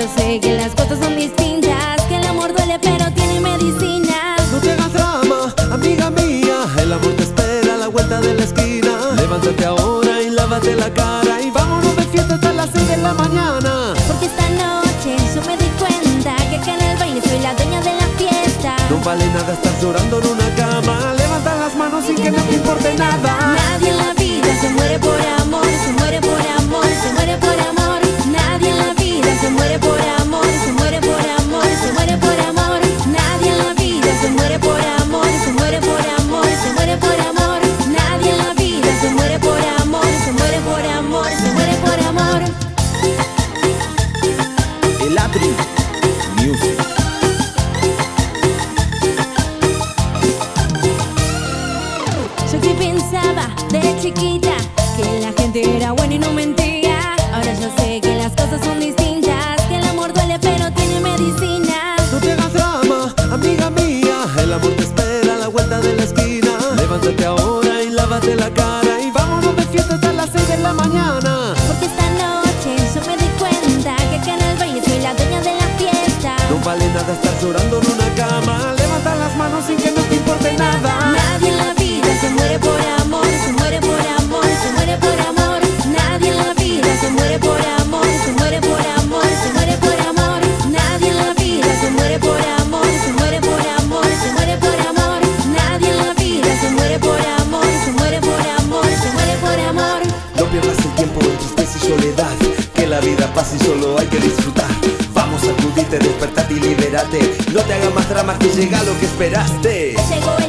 yo sé que las cosas son distintas, que el amor duele pero tiene medicina. No te hagas drama, amiga mía, el amor te espera a la vuelta de la esquina. Levántate ahora y lávate la cara y vámonos de fiesta hasta las 6 de la mañana. Porque esta noche yo me di cuenta que acá en el baile soy la dueña de la fiesta. No vale nada estar llorando en una cama. Levanta las manos sin que no te importe nada. Nadie en la vida se muere por amor, se muere por amor, se muere por amor. Nadie en la vida se muere por amor, se muere por amor, se muere por amor. Nadie en la vida se muere por amor, se muere por amor, se muere por amor. Nadie en la vida se muere por amor, se muere por amor, se muere por amor. El Adri Music. Yo que pensaba de chiquita que la gente era buena y no mentía. Ahora yo sé que las cosas son distintas, que el amor duele pero tiene medicina. No te hagas drama, amiga mía, el amor te espera a la vuelta de la esquina. Levántate ahora y lávate la cara y vámonos de fiesta hasta las 6 de la mañana. Porque esta noche yo me di cuenta que acá en el baile soy la dueña de la fiesta. No vale nada estar llorando en una cama. Levanta las manos sin que no te importe nada. Nadie en la vida se muere por amor, se muere por amor, se muere por amor. Nadie en la vida se muere por amor, se muere por amor, se muere por amor. Nadie en la vida se muere por amor, se muere por amor, se muere por amor. Nadie en la vida se muere por amor, se muere por amor, se muere por amor. No pierdas el tiempo en tristeza y soledad, que la vida pasa y solo hay que disfrutar. Vamos a acudirte, despertate y liberate. No te hagas más dramas que llega lo que esperaste. Llegó